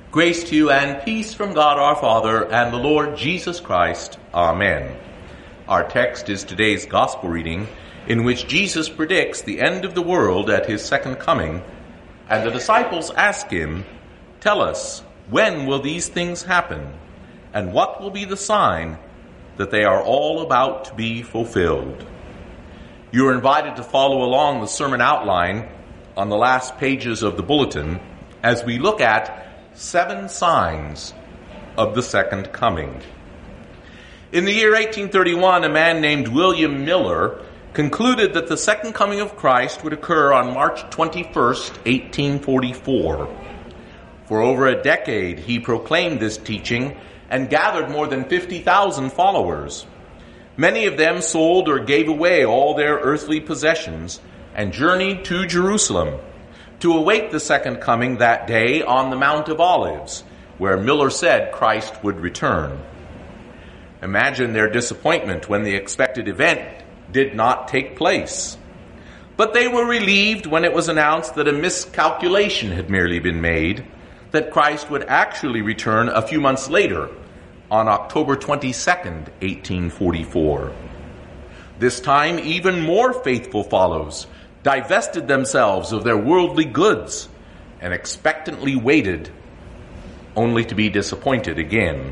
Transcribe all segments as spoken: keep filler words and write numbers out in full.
Grace to you and peace from God our Father and the Lord Jesus Christ. Amen. Our text is today's gospel reading, in which Jesus predicts the end of the world at his second coming, and the disciples ask him, "Tell us, when will these things happen, and what will be the sign that they are all about to be fulfilled?" You are invited to follow along the sermon outline on the last pages of the bulletin as we look at seven signs of the second coming. In the year eighteen thirty-one, a man named William Miller concluded that the second coming of Christ would occur on March twenty-first, eighteen forty-four. For over a decade, he proclaimed this teaching and gathered more than fifty thousand followers. Many of them sold or gave away all their earthly possessions and journeyed to Jerusalem to await the second coming that day on the Mount of Olives, where Miller said Christ would return. Imagine their disappointment when the expected event did not take place. But they were relieved when it was announced that a miscalculation had merely been made, that Christ would actually return a few months later, on October twenty-second, eighteen forty-four. This time, even more faithful follows divested themselves of their worldly goods and expectantly waited, only to be disappointed again.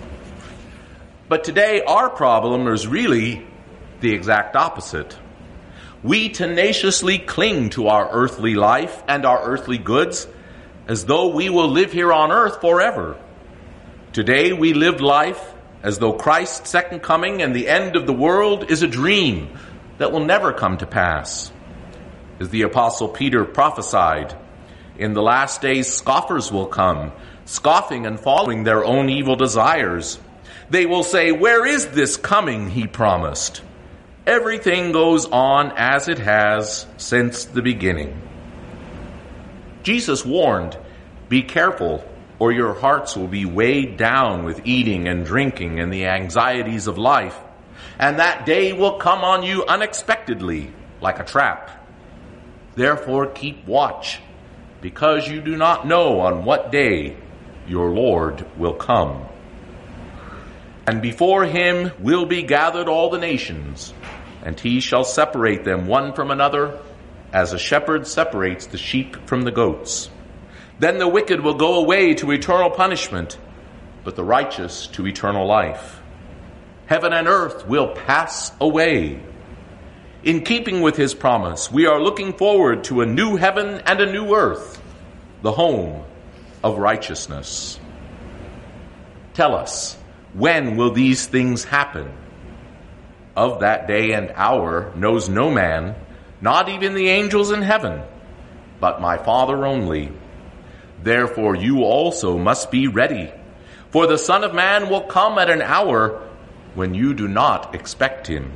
But today, our problem is really the exact opposite. We tenaciously cling to our earthly life and our earthly goods as though we will live here on earth forever. Today, we live life as though Christ's second coming and the end of the world is a dream that will never come to pass. As the Apostle Peter prophesied, in the last days scoffers will come, scoffing and following their own evil desires. They will say, "Where is this coming he promised?" Everything goes on as it has since the beginning. Jesus warned, "Be careful, or your hearts will be weighed down with eating and drinking and the anxieties of life, and that day will come on you unexpectedly, like a trap. Therefore keep watch, because you do not know on what day your Lord will come. And before him will be gathered all the nations, and he shall separate them one from another, as a shepherd separates the sheep from the goats. Then the wicked will go away to eternal punishment, but the righteous to eternal life. Heaven and earth will pass away." In keeping with his promise, we are looking forward to a new heaven and a new earth, the home of righteousness. Tell us, when will these things happen? Of that day and hour knows no man, not even the angels in heaven, but my Father only. Therefore you also must be ready, for the Son of Man will come at an hour when you do not expect him.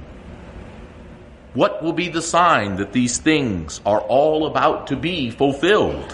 What will be the sign that these things are all about to be fulfilled?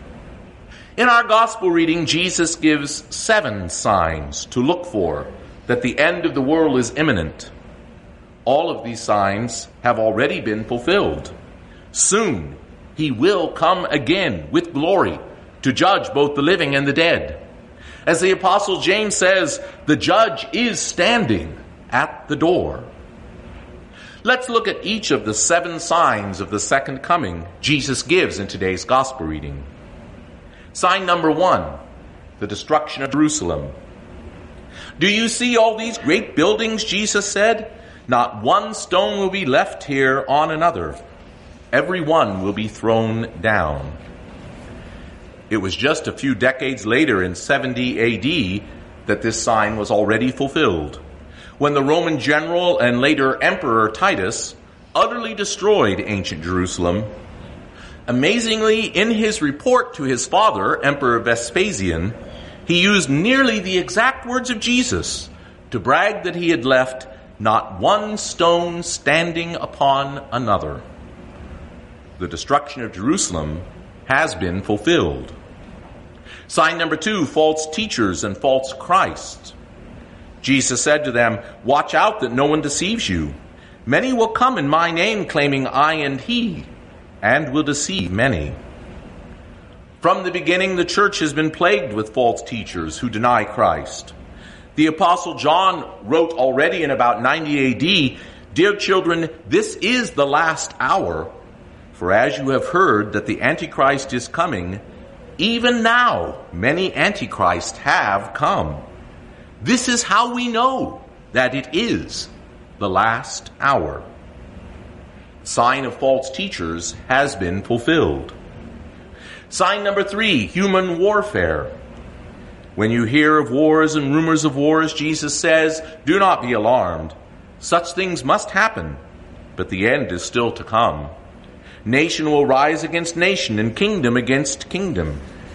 In our gospel reading, Jesus gives seven signs to look for that the end of the world is imminent. All of these signs have already been fulfilled. Soon he will come again with glory to judge both the living and the dead. As the Apostle James says, the judge is standing at the door. Let's look at each of the seven signs of the second coming Jesus gives in today's gospel reading. Sign number one, the destruction of Jerusalem. "Do you see all these great buildings?" Jesus said. "Not one stone will be left here on another. Every one will be thrown down." It was just a few decades later in seventy A D that this sign was already fulfilled, when the Roman general and later Emperor Titus utterly destroyed ancient Jerusalem. Amazingly, in his report to his father, Emperor Vespasian, he used nearly the exact words of Jesus to brag that he had left not one stone standing upon another. The destruction of Jerusalem has been fulfilled. Sign number two, false teachers and false Christs. Jesus said to them, "Watch out that no one deceives you. Many will come in my name claiming I and he, and will deceive many." From the beginning, the church has been plagued with false teachers who deny Christ. The Apostle John wrote already in about ninety A D, "Dear children, this is the last hour. For as you have heard that the Antichrist is coming, even now many Antichrists have come. This is how we know that it is the last hour." Sign of false teachers has been fulfilled. Sign number three, human warfare. When you hear of wars and rumors of wars, Jesus says, do not be alarmed. Such things must happen, but the end is still to come. Nation will rise against nation and kingdom against kingdom.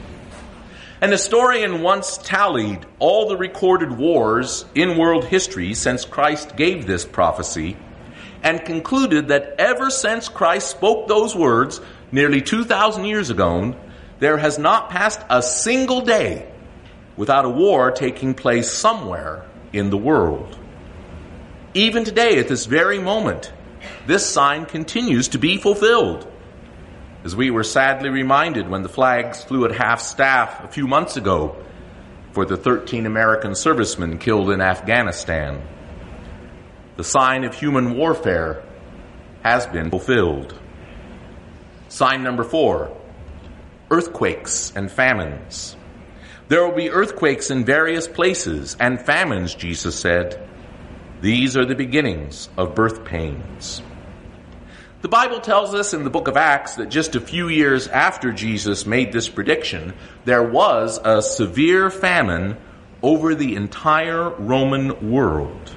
An historian once tallied all the recorded wars in world history since Christ gave this prophecy and concluded that ever since Christ spoke those words nearly two thousand years ago, there has not passed a single day without a war taking place somewhere in the world. Even today, at this very moment, this sign continues to be fulfilled. As we were sadly reminded when the flags flew at half-staff a few months ago for the thirteen American servicemen killed in Afghanistan. The sign of human warfare has been fulfilled. Sign number four, earthquakes and famines. There will be earthquakes in various places and famines, Jesus said. These are the beginnings of birth pains. The Bible tells us in the book of Acts that just a few years after Jesus made this prediction, there was a severe famine over the entire Roman world.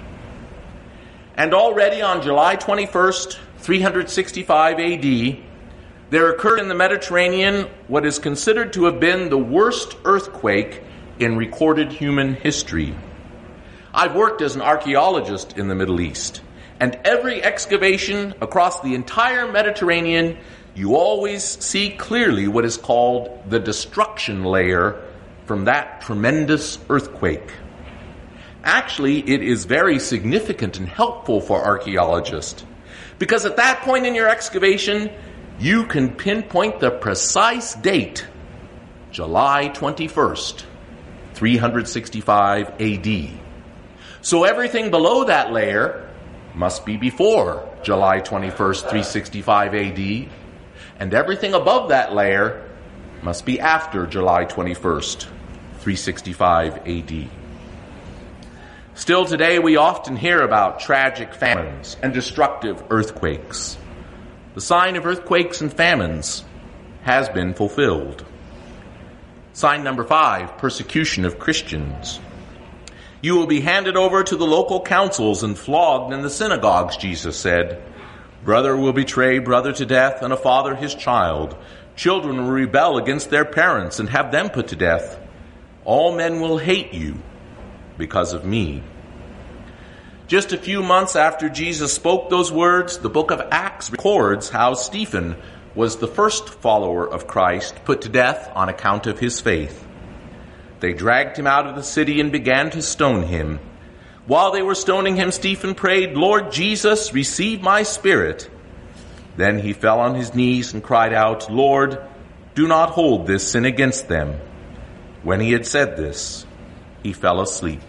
And already on July twenty-first, three sixty-five A D, there occurred in the Mediterranean what is considered to have been the worst earthquake in recorded human history. I've worked as an archaeologist in the Middle East, and every excavation across the entire Mediterranean, you always see clearly what is called the destruction layer from that tremendous earthquake. Actually, it is very significant and helpful for archaeologists, because at that point in your excavation, you can pinpoint the precise date, July twenty-first, three sixty-five A D. So everything below that layer must be before July twenty-first, three sixty-five A D, and everything above that layer must be after July twenty-first, three sixty-five A D. Still today, we often hear about tragic famines and destructive earthquakes. The sign of earthquakes and famines has been fulfilled. Sign number five, persecution of Christians. You will be handed over to the local councils and flogged in the synagogues, Jesus said. Brother will betray brother to death, and a father his child. Children will rebel against their parents and have them put to death. All men will hate you because of me. Just a few months after Jesus spoke those words, the book of Acts records how Stephen was the first follower of Christ put to death on account of his faith. They dragged him out of the city and began to stone him. While they were stoning him, Stephen prayed, Lord Jesus, receive my spirit. Then he fell on his knees and cried out, Lord, do not hold this sin against them. When he had said this, he fell asleep.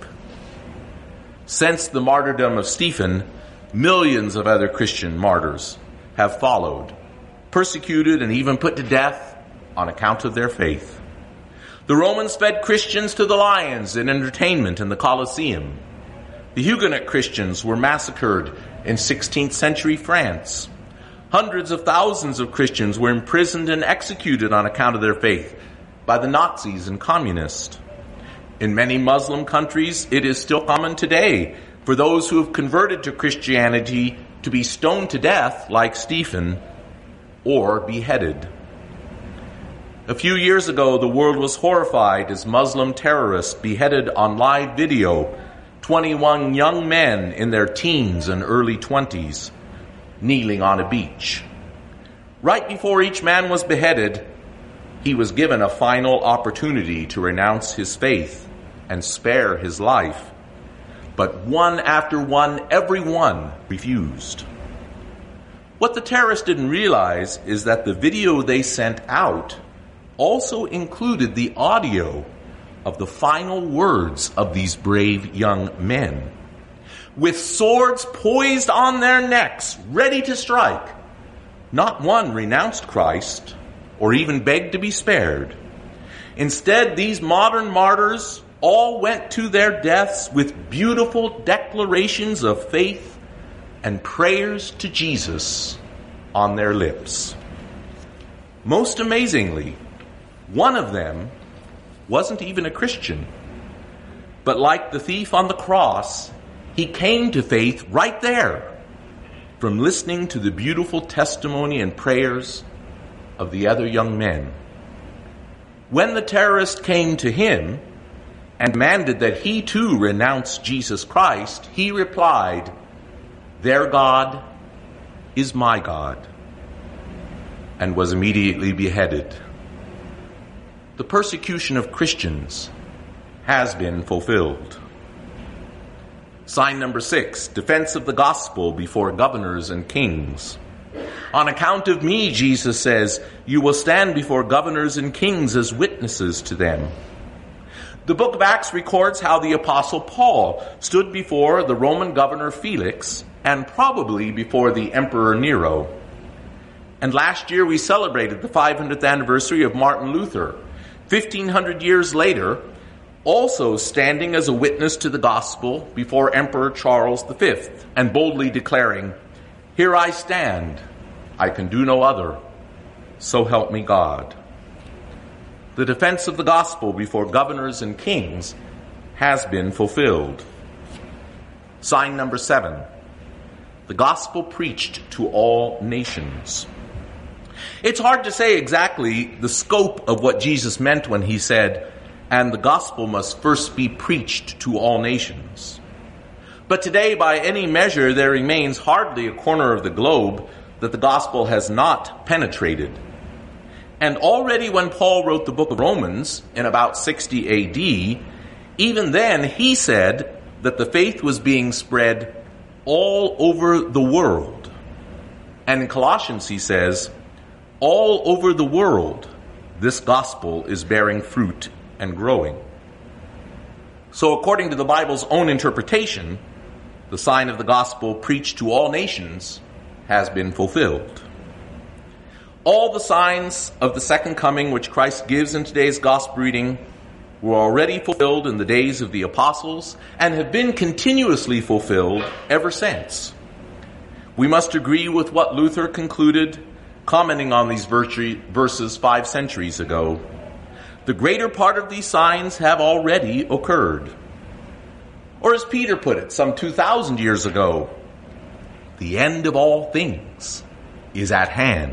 Since the martyrdom of Stephen, millions of other Christian martyrs have followed, persecuted and even put to death on account of their faith. The Romans fed Christians to the lions in entertainment in the Colosseum. The Huguenot Christians were massacred in sixteenth century France. Hundreds of thousands of Christians were imprisoned and executed on account of their faith by the Nazis and communists. In many Muslim countries, it is still common today for those who have converted to Christianity to be stoned to death like Stephen or beheaded. A few years ago, the world was horrified as Muslim terrorists beheaded on live video twenty-one young men in their teens and early twenties, kneeling on a beach. Right before each man was beheaded, he was given a final opportunity to renounce his faith and spare his life. But one after one, every one refused. What the terrorists didn't realize is that the video they sent out also included the audio of the final words of these brave young men. With swords poised on their necks, ready to strike, not one renounced Christ or even begged to be spared. Instead, these modern martyrs all went to their deaths with beautiful declarations of faith and prayers to Jesus on their lips. Most amazingly, one of them wasn't even a Christian, but like the thief on the cross, he came to faith right there from listening to the beautiful testimony and prayers of the other young men. When the terrorist came to him and demanded that he too renounce Jesus Christ, he replied, "Their God is my God," and was immediately beheaded. The persecution of Christians has been fulfilled. Sign number six, defense of the gospel before governors and kings. On account of me, Jesus says, you will stand before governors and kings as witnesses to them. The book of Acts records how the apostle Paul stood before the Roman governor Felix and probably before the Emperor Nero. And last year we celebrated the five hundredth anniversary of Martin Luther, fifteen hundred years later, also standing as a witness to the gospel before Emperor Charles the Fifth and boldly declaring, "Here I stand, I can do no other, so help me God." The defense of the gospel before governors and kings has been fulfilled. Sign number seven, the gospel preached to all nations. It's hard to say exactly the scope of what Jesus meant when he said, "And the gospel must first be preached to all nations." But today, by any measure, there remains hardly a corner of the globe that the gospel has not penetrated. And already when Paul wrote the book of Romans in about sixty A D, even then he said that the faith was being spread all over the world. And in Colossians he says, all over the world, this gospel is bearing fruit and growing. So according to the Bible's own interpretation, the sign of the gospel preached to all nations has been fulfilled. All the signs of the second coming which Christ gives in today's gospel reading were already fulfilled in the days of the apostles and have been continuously fulfilled ever since. We must agree with what Luther concluded, commenting on these verses five centuries ago. The greater part of these signs have already occurred. Or as Peter put it some two thousand years ago, the end of all things is at hand.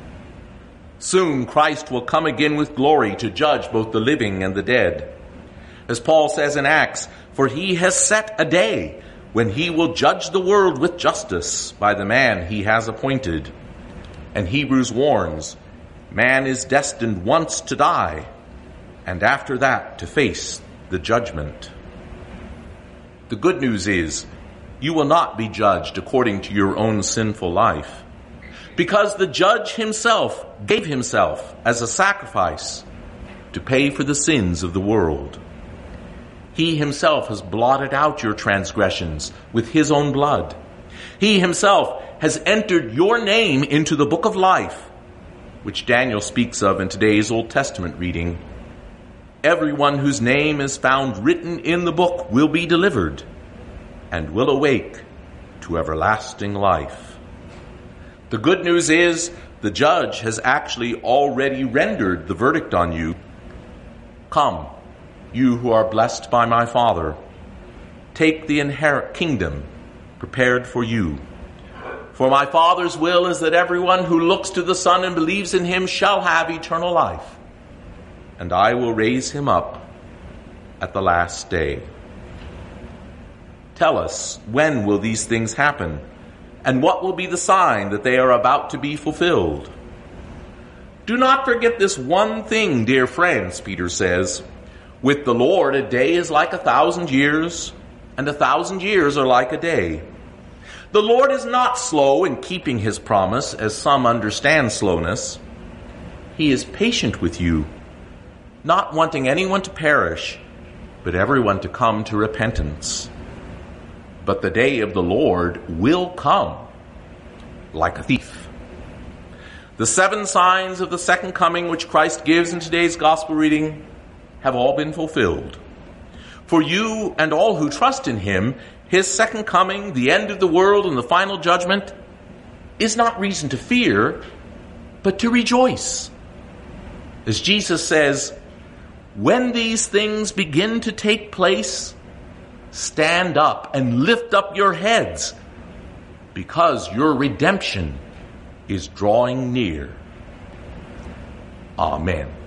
Soon Christ will come again with glory to judge both the living and the dead. As Paul says in Acts, for he has set a day when he will judge the world with justice by the man he has appointed. And Hebrews warns, man is destined once to die, and after that to face the judgment. The good news is, you will not be judged according to your own sinful life, because the judge himself gave himself as a sacrifice to pay for the sins of the world. He himself has blotted out your transgressions with his own blood. He himself has entered your name into the book of life, which Daniel speaks of in today's Old Testament reading. Everyone whose name is found written in the book will be delivered and will awake to everlasting life. The good news is the judge has actually already rendered the verdict on you. Come, you who are blessed by my Father, take the inherent kingdom prepared for you. For my Father's will is that everyone who looks to the Son and believes in him shall have eternal life, and I will raise him up at the last day. Tell us, when will these things happen? And what will be the sign that they are about to be fulfilled? Do not forget this one thing, dear friends, Peter says. With the Lord, a day is like a thousand years, and a thousand years are like a day. The Lord is not slow in keeping his promise, as some understand slowness. he is patient with you, not wanting anyone to perish, but everyone to come to repentance. But the day of the Lord will come like a thief. The seven signs of the second coming which Christ gives in today's gospel reading have all been fulfilled. For you and all who trust in him, his second coming, the end of the world, and the final judgment is not reason to fear, but to rejoice. As Jesus says, when these things begin to take place, stand up and lift up your heads, because your redemption is drawing near. Amen.